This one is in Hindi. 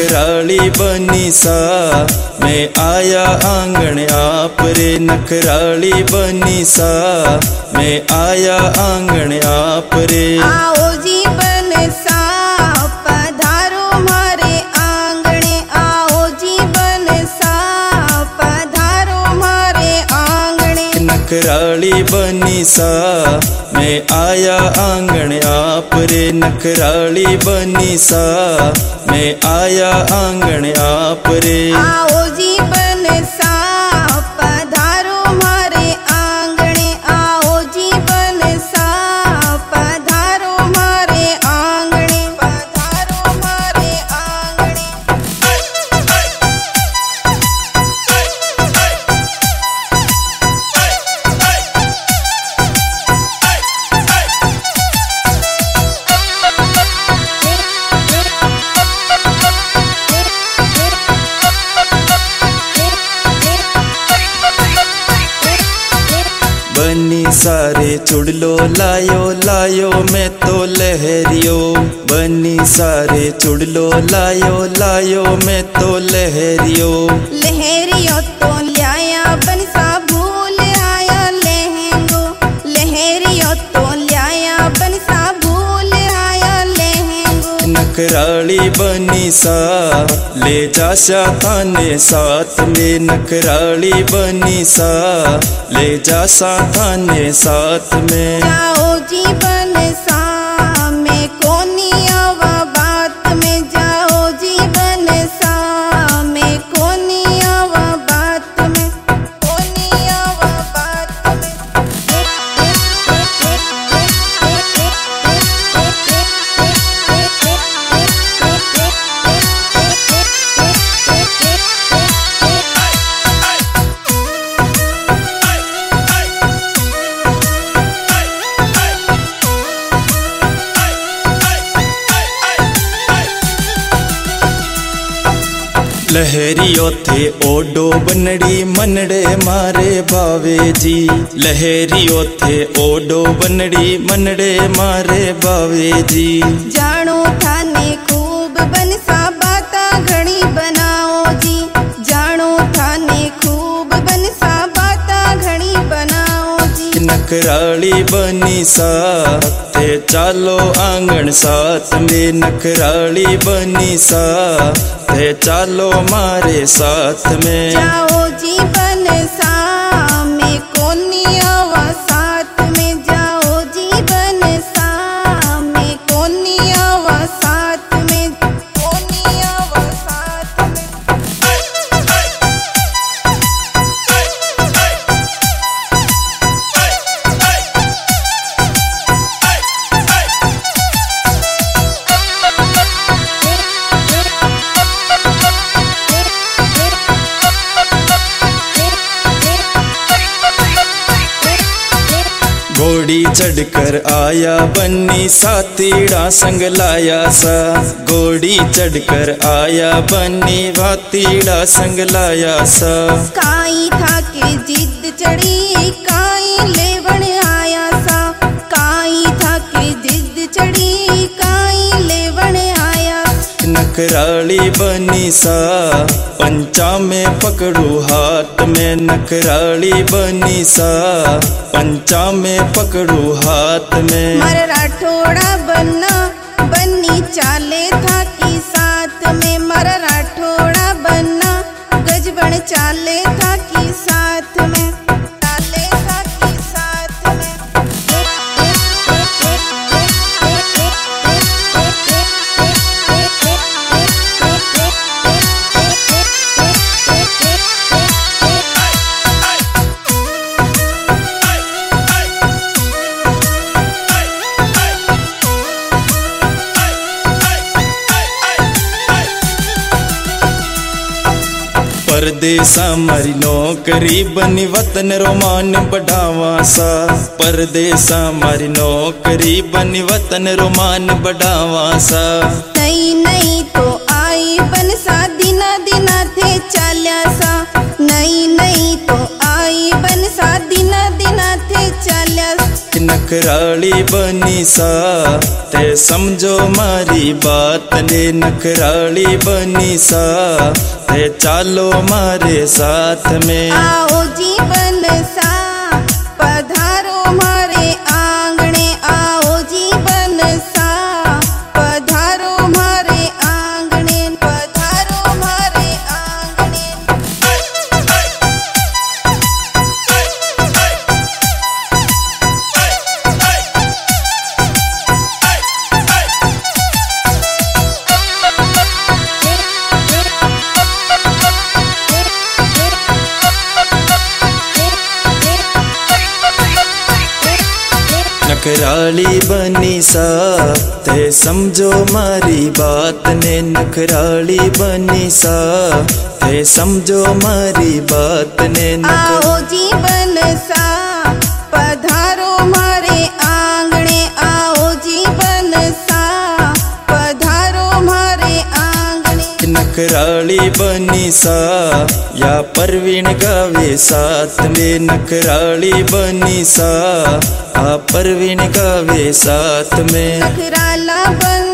नखराली बनी सा मैं आया आंगन आप रे। नखराली बनी सा मैं आया आंगन आप रे। आओ जी बन सा पधारो मारे आंगणे। आओ जी बन सा पधारो मारे आंगणे। नखराली बनी सा मैं आया आंगन आप रे। नखराली बनी सा मैं आया आंगन आप रे। आओ जी बन सा पधारो मारे आंगणे। आओ जी बन सा पधारो मारे आंगणे। पधारो मारे आंगणे। बनी सारे चुड़लो लायो लायो मैं तो लहरियो। बनी सारे चुड़लो लायो लायो मैं तो लहरियो। लहरियो तो ल्याया बनसा भूल आया लहंगो। लहरियो तो ल्याया बनसा भूल आया लहंगो। नखराली बनी सा ले जाशा थाने साथ में। नखराली बनी सा ले जाशा थाने साथ में। जाओ जी बन सा मैं कोनी आवा बात में। जाओ जी बन सा मैं कोनी आवा बात में। कोनी आवा बात में। लहरियो थे ओडो बनड़ी मनड़े मारे भावे जी। लहरियो थे ओडो बनड़ी मनड़े मारे भावे जी। जानो थाने खूब बनसा बाता घणी बनाओ जी। जानो थाने खूब बनसा बाता घणी बनाओ जी। नखराली बनी सा ते चालो आंगन साथ में। नखराली बनी सा ते चालो मारे साथ में। जाओ जी बन सा मैं कोनी आवा साथ में। जाओ जी बन सा मैं कोनी आवा साथ में। कोनी आवा साथ में। घोड़ी चढ़कर आया बन्नी सातीड़ा संग लाया सा। घोड़ी चढ़कर आया बन्नी भातीड़ा संग लाया सा। काई था के जिद चढ़ी काई लेवण आया सा। काई था के जिद चढ़ी काई लेवण आया। नखराली बनी सा पंचा में पकड़ू हाथ में। नखराली बनी सा पंचा में पकड़ू हाथ में। मर राठौड़ा बनना बन्नी चाले था की साथ में। मर राठौड़ा बनना गजबन चाले था की साथ में। चाले था की साथ में। परदेसा मारी नौकरी बनी वतन रोमान बढ़ावा सा। परदेसा मारी नौकरी बनी वतन रोमान बढ़ावा सा। नई नई तो आई बनसा दिना दिना थे चाल्या सा। नई नई तो आई बनसा दिना दिना थे चाल्या यस नखराली बनी सा ते समझो मारी बात ने, नखराली बनी सा ते चालो मारे साथ में। आओ जीवन सा पधारो मारे आंगणे, आओ जीवन सा पधारो मारे आंगणे, पधारो मारे आंगणे। नखराली बनी सा ते समझो मारी बात ने, नखराली बनी सा ते समझो मारी बात ने। आओ जीवन सा पधारो मारे आंगणे, आओ जीवन सा पधारो मारे आंगणे। नखराली बनी सा या परवीन गावे साथ में, नखराली बनी सा आ परवीन गावे साथ में। नखराला बन